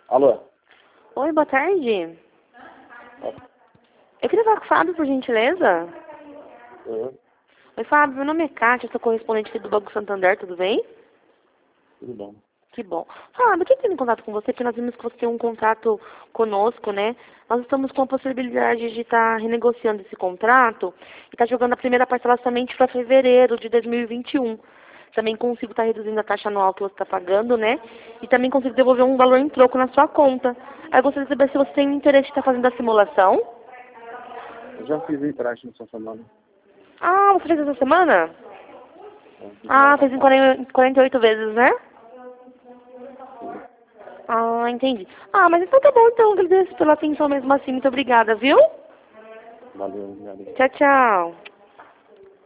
Alô? Oi, boa tarde. Eu queria falar com o Fábio, por gentileza. Uhum. Oi, Fábio, meu nome é Kátia, sou correspondente aqui do Banco Santander, tudo bem? Tudo bom. Que bom. Fábio, eu queria ter em contato com você, porque nós vimos que você tem um contrato conosco, né? Nós estamos com a possibilidade de estar renegociando esse contrato e estar jogando a primeira parcela somente para fevereiro de 2021. Também consigo estar reduzindo a taxa anual que você está pagando, né? E também consigo devolver um valor em troco na sua conta. Aí eu gostaria de saber se você tem interesse de estar fazendo a simulação. Eu já fiz o empréstimo essa semana. Ah, você fez essa semana? Fiz Ah, semana fez em passada. 48 vezes, né? Ah, entendi. Ah, mas então tá bom, então. Agradeço pela atenção mesmo assim. Muito obrigada, viu? Valeu, valeu. Tchau, tchau.